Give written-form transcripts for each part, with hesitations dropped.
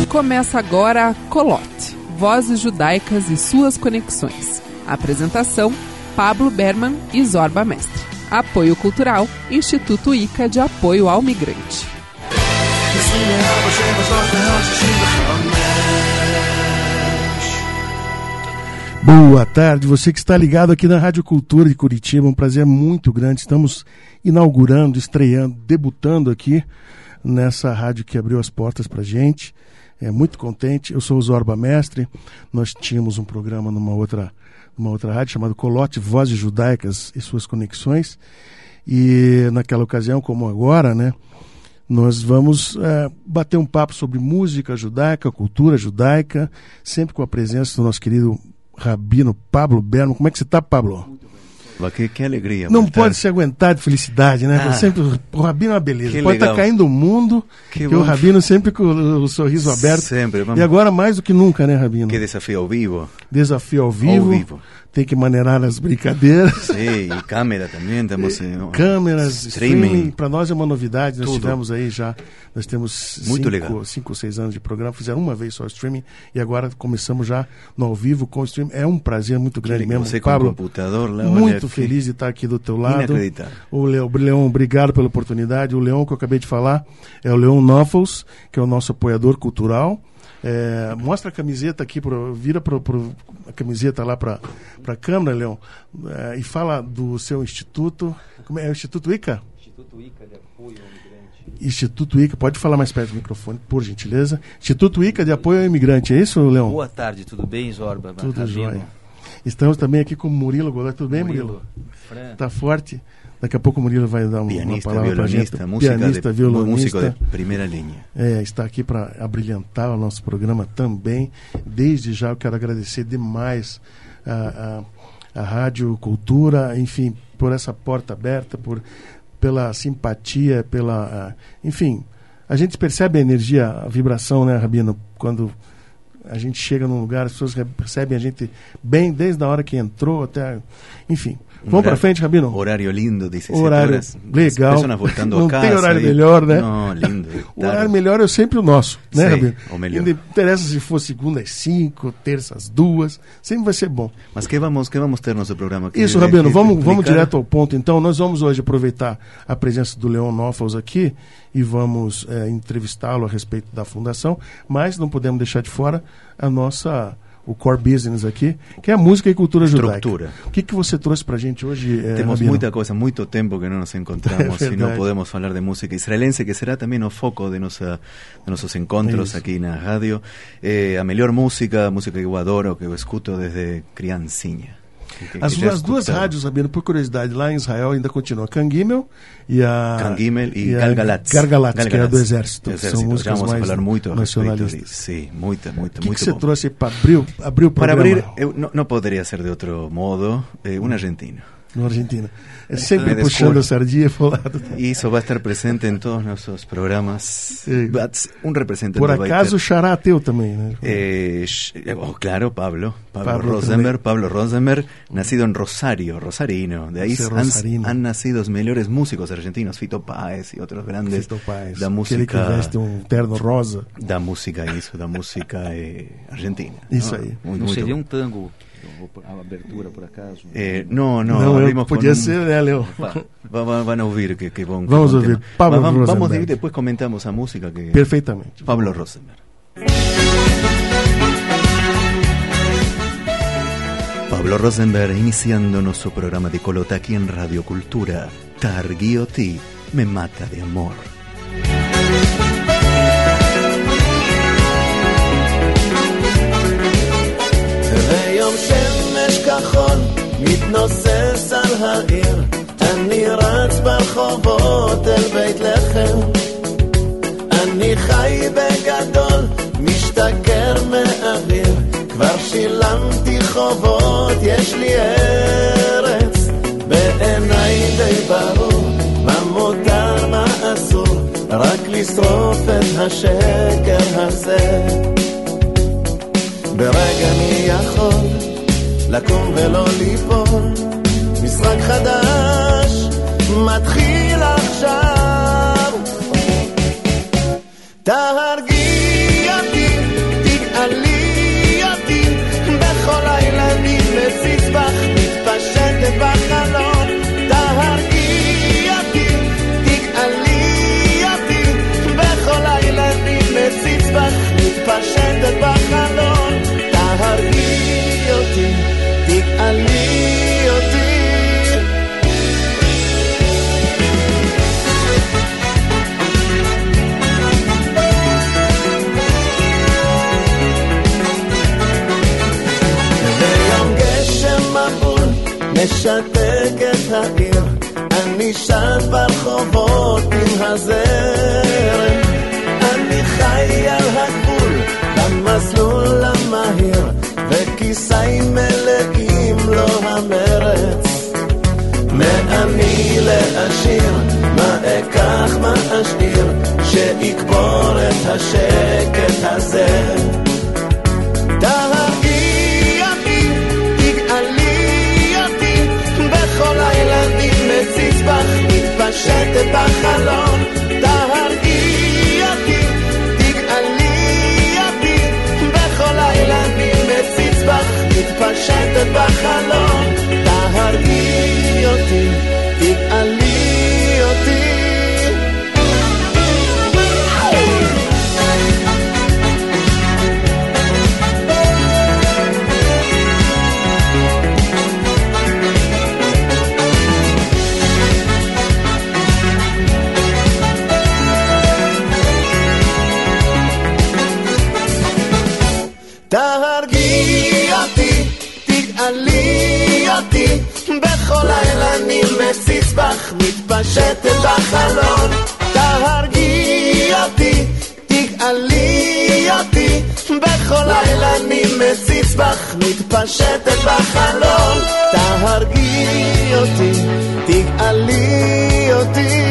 Começa agora Colote, Vozes Judaicas e Suas Conexões. Apresentação, Pablo Berman e Zorba Mestre. Apoio Cultural, Instituto ICA de Apoio ao Migrante. Boa tarde, você que está ligado aqui na Rádio Cultura de Curitiba, um prazer muito grande. Estamos inaugurando, estreando, debutando aqui nessa rádio que abriu as portas para a gente. Muito contente. Eu sou o Zorba Mestre. Nós tínhamos um programa numa outra rádio chamado Colote, Vozes Judaicas e Suas Conexões. E naquela ocasião, como agora, né, nós vamos bater um papo sobre música judaica, cultura judaica, sempre com a presença do nosso querido Rabino Pablo Berman. Como é que você está, Pablo? Que alegria. Não pode se aguentar de felicidade, né? Sempre, o Rabino é uma beleza. Pode estar caindo o mundo, que o Rabino sempre com o sorriso aberto. Sempre. E agora mais do que nunca, né, Rabino? Que desafio ao vivo. Desafio ao vivo. Tem que maneirar as brincadeiras. Sim, e câmera também. Câmeras, streaming. Para nós é uma novidade. Nós tivemos aí já, nós temos 5 ou 6 anos de programa. Fizeram uma vez só o streaming e agora começamos já no ao vivo com o streaming. É um prazer muito grande mesmo. Você Pablo, com o computador, lá, muito feliz de estar aqui do teu lado. O Leon, obrigado pela oportunidade. O Leon que eu acabei de falar é o Leon Noffels, que é o nosso apoiador cultural. Mostra a camiseta aqui, vira a camiseta lá para a câmera, Leon, e fala do seu instituto. Como é o Instituto ICA? Instituto ICA de Apoio ao Imigrante. Instituto ICA, pode falar mais perto do microfone, por gentileza. Instituto ICA de Apoio ao Imigrante, é isso, Leon? Boa tarde, tudo bem, Zorba? Tudo jóia. Estamos também aqui com o Murilo Godoy. Tudo bem, Murilo? Tá forte? Daqui a pouco o Murilo vai dar uma palavra para a gente. Pianista, violonista. Música de primeira linha. Está aqui para abrilhantar o nosso programa também. Desde já eu quero agradecer demais a Rádio Cultura, enfim, por essa porta aberta, pela simpatia, enfim, a gente percebe a energia, a vibração, né, Rabino, quando a gente chega num lugar, as pessoas percebem a gente bem desde a hora que entrou até, enfim. Vamos para frente, Rabino. Horário lindo, 16 horário horas. Legal. Não a casa, tem horário melhor, né? Não, lindo. O horário melhor é sempre o nosso, né, Rabino? O melhor. Não interessa se for segunda às 5, terça às 2, sempre vai ser bom. Mas que vamos ter nosso programa aqui? Isso, Rabino, vamos direto ao ponto. Então, nós vamos hoje aproveitar a presença do Leon Noffels aqui e vamos entrevistá-lo a respeito da fundação, mas não podemos deixar de fora o core business aqui, que é a música e cultura judaica. O que você trouxe para a gente hoje, Temos Rabino? muita coisa, muito tempo que não nos encontramos e não podemos falar de música israelense, que será também o foco de nossos encontros aqui na rádio. A melhor música que eu adoro, que eu escuto desde criancinha. As duas rádios, Rabino, por curiosidade, lá em Israel ainda continua Kan Gimel e Galgalatz, que é do Exército. São músicas vamos mais falar muito nacionalistas. Sim, muito. O que você trouxe para abrir o programa? Para abrir, não poderia ser de outro modo, um argentino. No Argentina. Sempre puxando a sardinha pro lado. Isso vai estar presente em todos os nossos programas. Um representante. Por acaso o xará teu também, né? Claro, Pablo Rosenberg, nacido en Rosario, rosarino. De ahí han nacido os melhores músicos argentinos, Fito Páez e outros grandes da música. Aquele que veste terno rosa. Da música argentina. Isso aí. Não seria um tango? A abertura, por acaso? Não, podia ser, né, Leo? Vão ouvir que bom. Vamos ouvir. Vamos ouvir, depois comentamos a música. Perfeitamente. Pablo Rosenberg. Pablo Rosenberg iniciando nuestro programa de Colota aquí en Radio Cultura. Targioti me mata de amor. ויום שמש כחול מתנוסס על העיר, אני רץ ברחובות אל בית לחם, אני חי בגדול משתכר מאוויר, כבר שילמתי חובות, יש לי ארץ, בעיניי די ברור מה מותר מה אסור, רק לשרוף את השקר הזה. ברגע אני יכול לקום ולא ליפול, משחק חדש מתחיל עכשיו, תהרגי אותי בכל הילדים מציץ בך מתפשטת בחלון תהרגי אותי תגאלי אותי בכל הילדים מציץ בך מתפשטת בחלון תהרגי אותי תגאלי אותי משתק את העיר אני שט ברחובות עם הזרם אני חי על הגבול במסלול המהיר וכיסי מלאים לו המרץ מעני לעשיר מה אקח מה אשאיר שיקבור את השקט הזה מציץ בך מתפשטת בחלון תהרגי אותי תגאלי אותי בכל הילדים מציץ בך מתפשטת בחלון תהרגי אותי תגאלי אותי תהרגי אותי, תגאלי אותי בכל הילדים מציץ בך מתפשטת בחלון תהרגי אותי, תגאלי אותי בכל הילדים מציץ בך מתפשטת בחלון תהרגי אותי, תגאלי אותי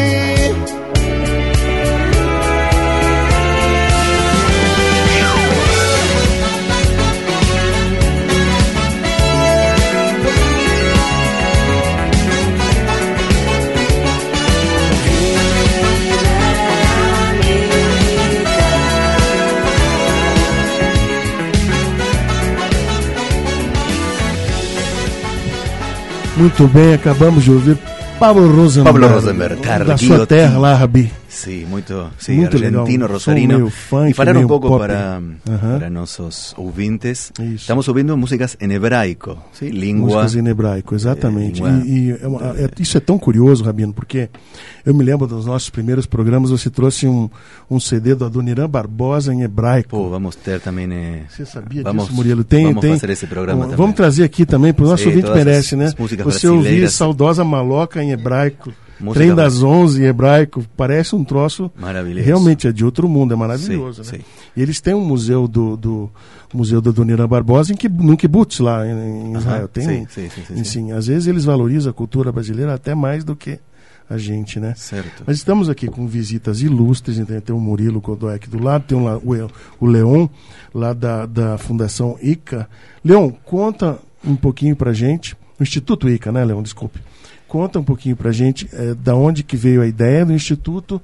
Muito bem, acabamos de ouvir Pablo Rosenberg da sua terra lá, Rabi. Sí, muito argentino, legal. rosarino. Funk, y falar un poco pop. para nuestros ouvintes. Isso. Estamos ouvindo músicas em hebraico, ¿sí? Língua. Músicas em hebraico, exatamente. Língua. Isso é tão curioso, Rabino, porque eu me lembro dos nossos primeiros programas, você trouxe um CD do Adoniran Barbosa em hebraico. Pô, vamos ter também... Você sabia disso, Murilo? Vamos fazer esse programa também. Vamos trazer aqui também, para o nosso ouvinte merece, né? Você ouvir Saudosa Maloca em hebraico. Música Trem das 11 em hebraico, parece um troço maravilhoso. Realmente é de outro mundo, é maravilhoso, sim, né? sim. E eles têm um museu do Museu do Adoniran Barbosa no Kibbutz lá em Israel. Tem sim. Às vezes eles valorizam a cultura brasileira até mais do que a gente, né? Certo. Mas estamos aqui com visitas ilustres, então tem o Murilo Godoy aqui do lado, tem o Leon lá da Fundação ICA. Leon, conta um pouquinho pra gente, o Instituto ICA, né, Leon? Desculpe. Conta um pouquinho pra gente da onde que veio a ideia do Instituto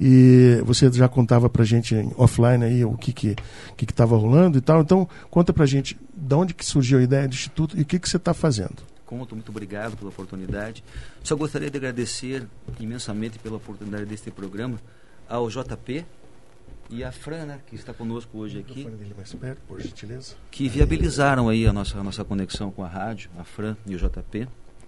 e você já contava pra gente offline aí o que estava rolando e tal. Então, conta pra gente da onde que surgiu a ideia do Instituto e o que você está fazendo. Conto, muito obrigado pela oportunidade. Só gostaria de agradecer imensamente pela oportunidade deste programa ao JP e a Fran, né, que está conosco hoje aqui, mais perto, por gentileza, que viabilizaram aí a nossa conexão com a rádio, a Fran e o JP.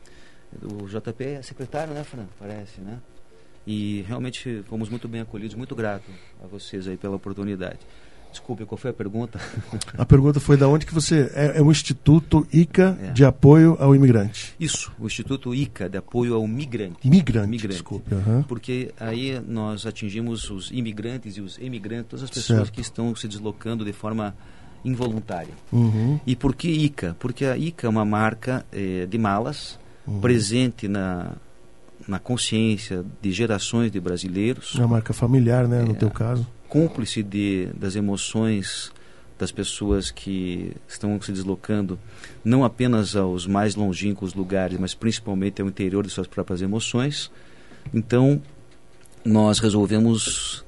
O JP é secretário, né, Fran? Parece, né? E realmente fomos muito bem acolhidos, muito grato a vocês aí pela oportunidade. Desculpe, qual foi a pergunta? A pergunta foi da onde que você... É o Instituto ICA de Apoio ao Imigrante. Isso, o Instituto ICA de Apoio ao Migrante. Migrante. Desculpe. Porque aí nós atingimos os imigrantes e os emigrantes, todas as pessoas que estão se deslocando de forma involuntária. E por que ICA? Porque a ICA é uma marca de malas, presente na consciência de gerações de brasileiros. É uma marca familiar, né, no teu caso. Cúmplice das emoções das pessoas que estão se deslocando, não apenas aos mais longínquos lugares, mas principalmente ao interior de suas próprias emoções. Então, nós resolvemos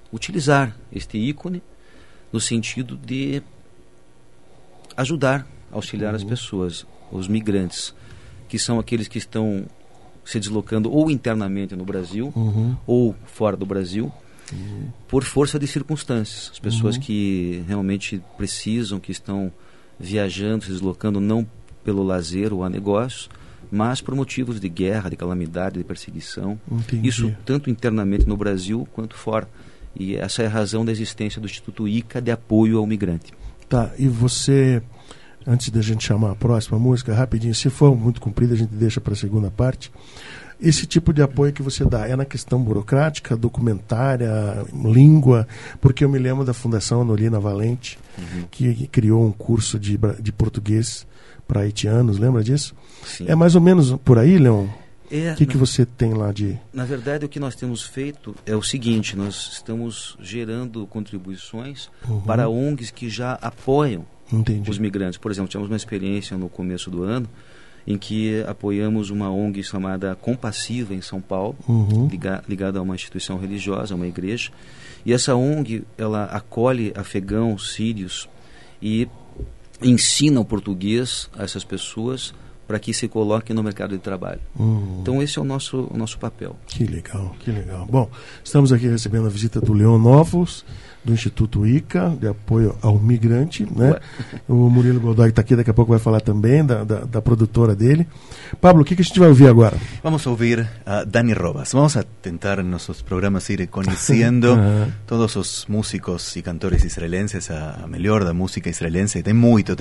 utilizar este ícone no sentido de ajudar auxiliar as pessoas, os migrantes, que são aqueles que estão se deslocando ou internamente no Brasil ou fora do Brasil, por força de circunstâncias. As pessoas que realmente precisam, que estão viajando, se deslocando não pelo lazer ou a negócios, mas por motivos de guerra, de calamidade, de perseguição. Entendi. Isso tanto internamente no Brasil quanto fora. E essa é a razão da existência do Instituto ICA de apoio ao migrante. Tá, e você, antes da gente chamar a próxima música, rapidinho, se for muito comprida, a gente deixa para a segunda parte. Esse tipo de apoio que você dá é na questão burocrática, documentária, língua? Porque eu me lembro da Fundação Anolina Valente, que criou um curso de português para haitianos, lembra disso? Sim. É mais ou menos por aí, Leon? É, O que você tem lá de... Na verdade, o que nós temos feito é o seguinte: nós estamos gerando contribuições para ONGs que já apoiam os migrantes. Por exemplo, tivemos uma experiência no começo do ano em que apoiamos uma ONG chamada Compassiva em São Paulo, ligada a uma instituição religiosa, a uma igreja. E essa ONG, ela acolhe afegãos, sírios e ensina o português a essas pessoas para que se coloquem no mercado de trabalho. Então esse é o nosso papel. Que legal, que legal. Bom, estamos aqui recebendo a visita do Leon Novos, do Instituto ICA, de apoio ao migrante, né? O Murilo Godoy está aqui, daqui a pouco vai falar também da produtora dele. Pablo, o que a gente vai ouvir agora? Vamos a ouvir a Dani Robas. Vamos a tentar en nuestros programas ir conhecendo todos os músicos e cantores israelenses, a melhor da música israelense. Tem muita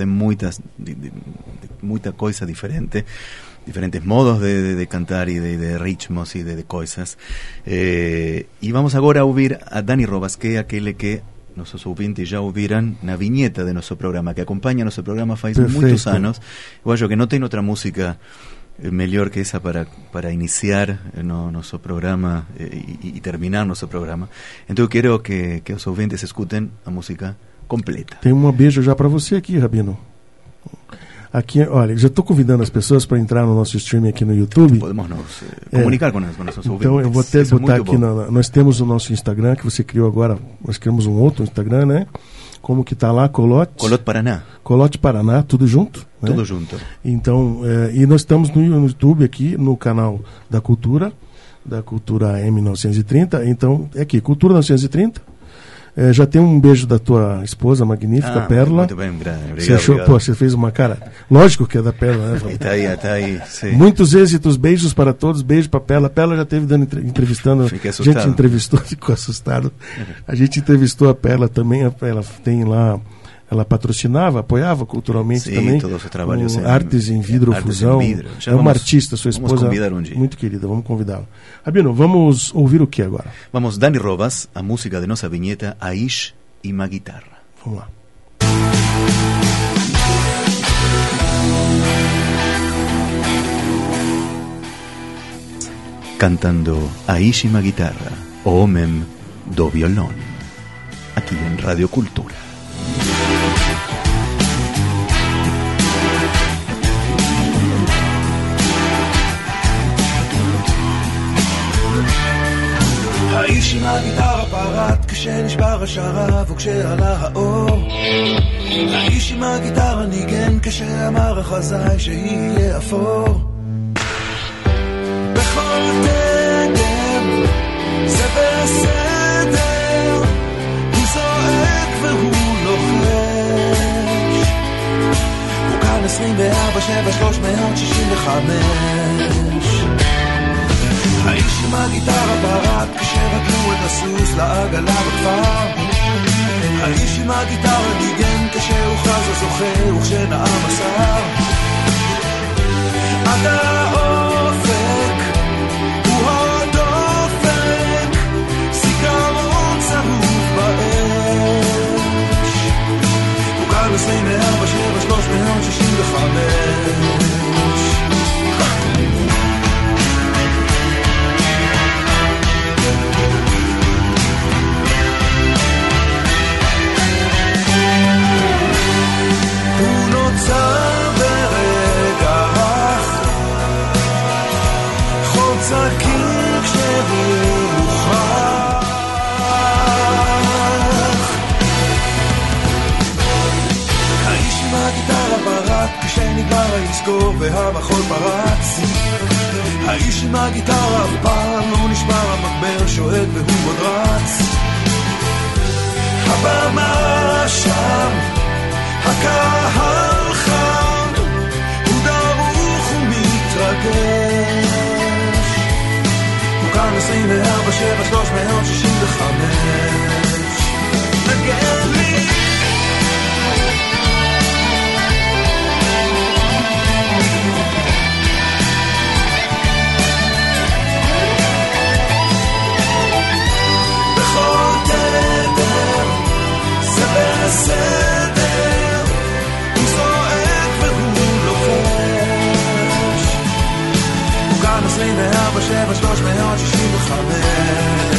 coisa diferente, diferentes modos de cantar y de ritmos y de cosas. Y vamos agora a ouvir a Dani Robas, que é aquele que nossos ouvintes já ouviram na vinheta de nosso programa, que acompanha nosso programa faz muitos anos. Eu acho que não tem outra música melhor que essa para iniciar nosso programa e terminar nosso programa. Então eu quero que os ouvintes escutem a música completa. Tem um beijo já para você aqui, Rabino. Aqui, olha, já estou convidando as pessoas para entrar no nosso stream aqui no YouTube. Podemos nos comunicar com nossos ouvintes. Então eu vou até botar aqui, nós temos o nosso Instagram, que você criou agora, nós criamos um outro Instagram, né? Como que tá lá? Colote Paraná. Colote Paraná, tudo junto? Né? Tudo junto. Então, e nós estamos no YouTube aqui, no canal da Cultura M930. Então, é aqui, Cultura 930. Já tem um beijo da tua esposa magnífica, Perla. Muito bem, obrigado. Você achou, você fez uma cara. Lógico que é da Perla, né? Tá aí, sim. Muitos êxitos, beijos para todos, beijo para Perla. Perla já esteve entrevistando. Fiquei assustado. A gente entrevistou, ficou assustado. A gente entrevistou a Perla também. Ela tem lá. Ela patrocinava, apoiava culturalmente também. Todo o seu trabalho. Artes em vidro, fusão. É uma artista, sua esposa. Vamos convidar um dia. Muito querida, vamos convidá-la. Rabino, vamos ouvir o que agora? Vamos, Dani Robas, a música de nossa vinheta, Aish e uma guitarra. Vamos lá. Cantando Aish e uma guitarra, o homem do violão, aqui em Radio Cultura. האיש עם הגיטרה פרט כשנשבר השרב וכשעלה האור. האיש עם הגיטרה ניגן כשאמר החזאי שיהיה אפור. בכל תדר זה בסדר, הוא זועק והוא לוחש. הוא כאן 24/7/365. האיש עם הגיטרה פרט כשרתנו את הסוס לעגלה בכפר. האיש עם הגיטרה ניגן כשהוכרז הזוכה וכשנאם השר. עד האופק הוא הדופק, זיכרון צרוף באש. הוא כאן 24/7/365. ברגע לזכור והמחול פרץ. האיש עם הגיטרה אף פעם לא נשבר, המגבר שועט והוא עוד רץ. הבמה שם, הקהל חם, הוא דרוך ומתרגש. הוא כאן 24/7/365 נגן לי. בכל תדר זה בסדר, הוא זועק והוא לוחש. הוא כאן 24/7/365.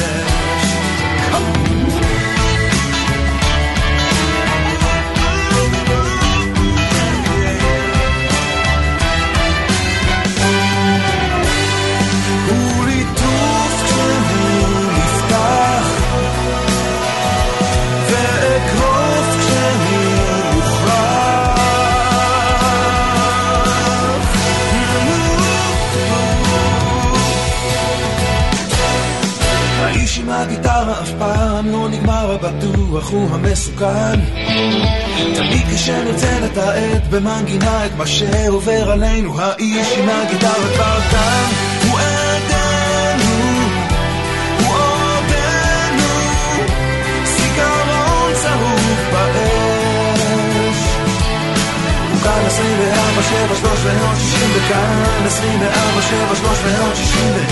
עם הגיטרה אף פעם לא נגמר, הבטוח הוא המסוכן. תמיד כשנרצה לתעד במנגינה את מה שעובר עלינו, האיש עם הגיטרה כבר כאן. הוא עדנו, הוא עודנו, סיגרון צרוף באש. הוא כאן 24/7/360 וכאן 24/7/360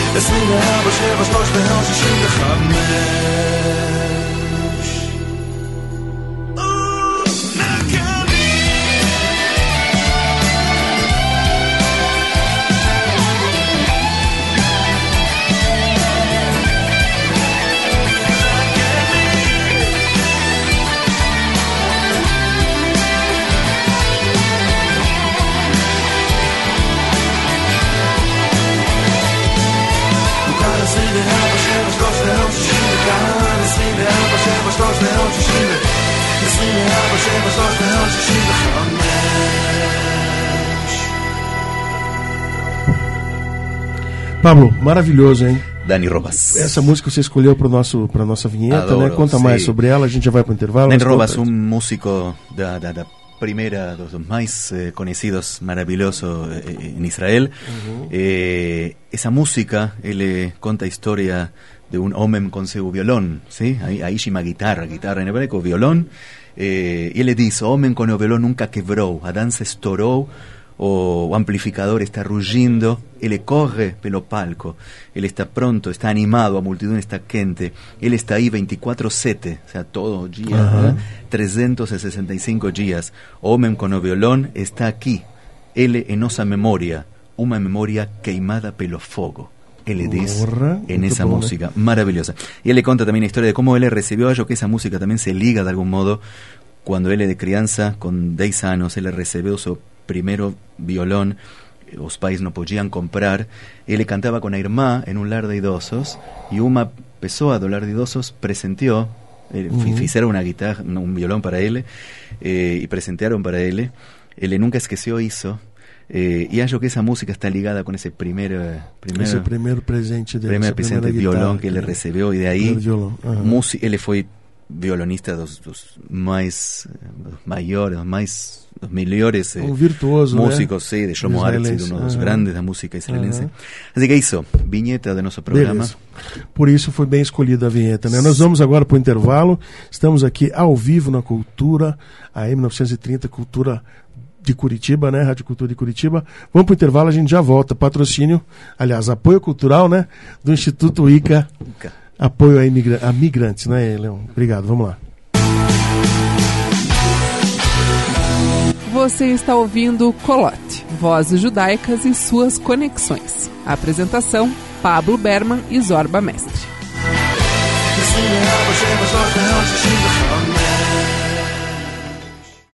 Pablo, maravilhoso, hein? Dani Robas. Essa música você escolheu para nossa vinheta, Adoro, né? Conta sim. mais sobre ela, a gente já vai para o intervalo. Dani Robas, un músico da primera, dos más conocidos, maravilloso en Israel. Esa música, él cuenta historia de un hombre con su violón, ¿sí? Ahí llama guitarra en hebraico, violón. Y él le dice, hombre con el violón nunca quebró, Adán se estoró, o amplificador está rugiendo, él corre pelo palco, él está pronto, está animado, a multitud está quente, él está ahí 24/7, o sea, todo día, 365 días, hombre con el violón está aquí, él en nossa memoria, una memoria queimada pelo fogo. Él le dice en esa música maravillosa. Y él le cuenta también la historia de cómo él recibió algo, que esa música también se liga de algún modo. Cuando él de crianza, con 10 años, él recibió su primero violón, los pais no podían comprar, él cantaba con la irmã en un lar de idosos, y una pessoa do lar de idosos presentió, hicieron una guitarra, un violón para él, y presentaron para él, él nunca esqueció eso. Y hallo que esa música está ligada con ese primer presente de violón que él recibió, y de ahí él fue violonista dos más mayores, los mejores virtuoso, músicos, sí, de Shlomo Artzi, uno de los grandes de la música israelense. Así que isso, vinheta do nosso programa. Beleza. Por isso foi bem escolhida a vinheta, né? Nós vamos agora para o intervalo. Estamos aqui ao vivo na Cultura, a M930 Cultura de Curitiba, né? Rádio Cultura de Curitiba. Vamos para o intervalo, a gente já volta. Patrocínio, aliás, apoio cultural, né? Do Instituto ICA. Apoio a migrantes, né, Leão? Obrigado, vamos lá. Você está ouvindo Colote, Vozes Judaicas e Suas Conexões. Apresentação, Pablo Berman e Zorba Mestre.